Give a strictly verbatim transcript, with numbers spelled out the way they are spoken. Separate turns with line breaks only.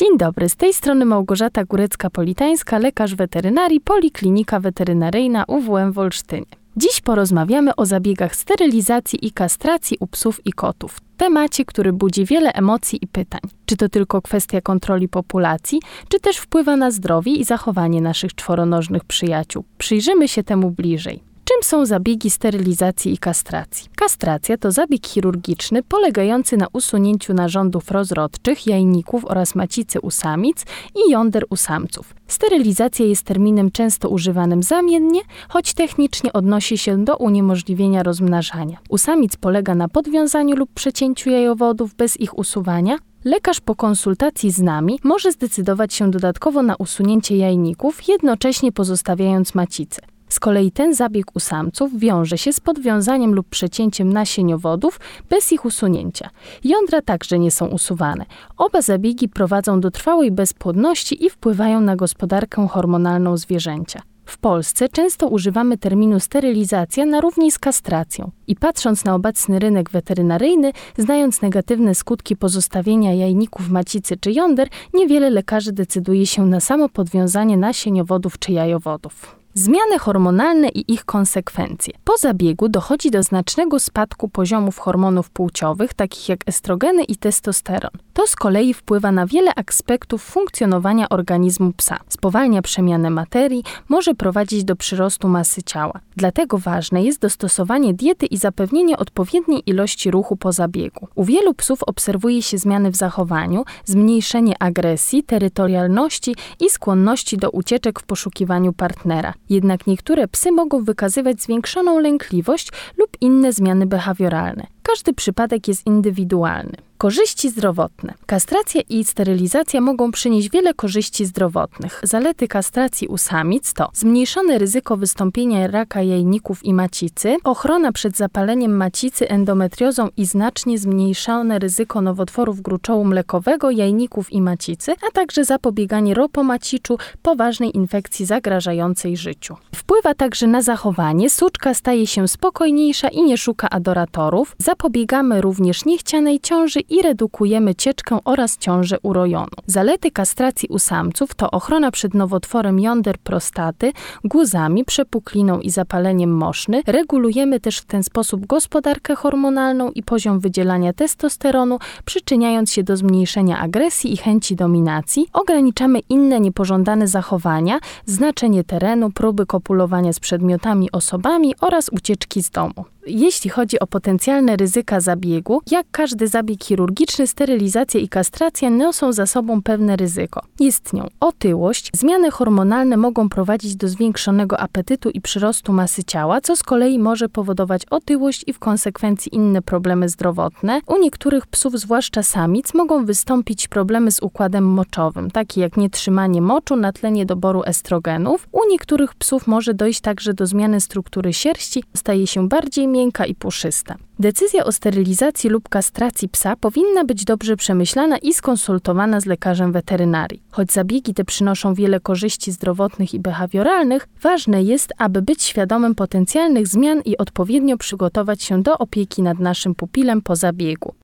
Dzień dobry, z tej strony Małgorzata Górecka-Politańska, lekarz weterynarii, Poliklinika Weterynaryjna U W M w Olsztynie. Dziś porozmawiamy o zabiegach sterylizacji i kastracji u psów i kotów. Temacie, który budzi wiele emocji i pytań. Czy to tylko kwestia kontroli populacji, czy też wpływa na zdrowie i zachowanie naszych czworonożnych przyjaciół? Przyjrzymy się temu bliżej. Czym są zabiegi sterylizacji i kastracji? Kastracja to zabieg chirurgiczny polegający na usunięciu narządów rozrodczych, jajników oraz macicy u samic i jąder u samców. Sterylizacja jest terminem często używanym zamiennie, choć technicznie odnosi się do uniemożliwienia rozmnażania. U samic polega na podwiązaniu lub przecięciu jajowodów bez ich usuwania. Lekarz po konsultacji z nami może zdecydować się dodatkowo na usunięcie jajników, jednocześnie pozostawiając macicę. Z kolei ten zabieg u samców wiąże się z podwiązaniem lub przecięciem nasieniowodów bez ich usunięcia. Jądra także nie są usuwane. Oba zabiegi prowadzą do trwałej bezpłodności i wpływają na gospodarkę hormonalną zwierzęcia. W Polsce często używamy terminu sterylizacja na równi z kastracją. I patrząc na obecny rynek weterynaryjny, znając negatywne skutki pozostawienia jajników, macicy czy jąder, niewiele lekarzy decyduje się na samo podwiązanie nasieniowodów czy jajowodów. Zmiany hormonalne i ich konsekwencje. Po zabiegu dochodzi do znacznego spadku poziomów hormonów płciowych, takich jak estrogeny i testosteron. To z kolei wpływa na wiele aspektów funkcjonowania organizmu psa. Spowalnia przemianę materii, może prowadzić do przyrostu masy ciała. Dlatego ważne jest dostosowanie diety i zapewnienie odpowiedniej ilości ruchu po zabiegu. U wielu psów obserwuje się zmiany w zachowaniu, zmniejszenie agresji, terytorialności i skłonności do ucieczek w poszukiwaniu partnera. Jednak niektóre psy mogą wykazywać zwiększoną lękliwość lub inne zmiany behawioralne. Każdy przypadek jest indywidualny. Korzyści zdrowotne. Kastracja i sterylizacja mogą przynieść wiele korzyści zdrowotnych. Zalety kastracji u samic to zmniejszone ryzyko wystąpienia raka jajników i macicy, ochrona przed zapaleniem macicy, endometriozą i znacznie zmniejszone ryzyko nowotworów gruczołu mlekowego, jajników i macicy, a także zapobieganie ropomaciczu, poważnej infekcji zagrażającej życiu. Wpływa także na zachowanie. Suczka staje się spokojniejsza i nie szuka adoratorów. Zapobiegamy również niechcianej ciąży i redukujemy cieczkę oraz ciążę urojonu. Zalety kastracji u samców to ochrona przed nowotworem jąder prostaty, guzami, przepukliną i zapaleniem moszny. Regulujemy też w ten sposób gospodarkę hormonalną i poziom wydzielania testosteronu, przyczyniając się do zmniejszenia agresji i chęci dominacji. Ograniczamy inne niepożądane zachowania, znaczenie terenu, próby kopulowania z przedmiotami, osobami oraz ucieczki z domu. Jeśli chodzi o potencjalne ryzyka zabiegu, jak każdy zabieg chirurgiczny, sterylizacja i kastracja niosą za sobą pewne ryzyko. Jest nią otyłość. Zmiany hormonalne mogą prowadzić do zwiększonego apetytu i przyrostu masy ciała, co z kolei może powodować otyłość i w konsekwencji inne problemy zdrowotne. U niektórych psów, zwłaszcza samic, mogą wystąpić problemy z układem moczowym, takie jak nietrzymanie moczu na tle niedoboru estrogenów. U niektórych psów może dojść także do zmiany struktury sierści, staje się bardziej miękka i puszysta. Decyzja o sterylizacji lub kastracji psa powinna być dobrze przemyślana i skonsultowana z lekarzem weterynarii. Choć zabiegi te przynoszą wiele korzyści zdrowotnych i behawioralnych, ważne jest, aby być świadomym potencjalnych zmian i odpowiednio przygotować się do opieki nad naszym pupilem po zabiegu.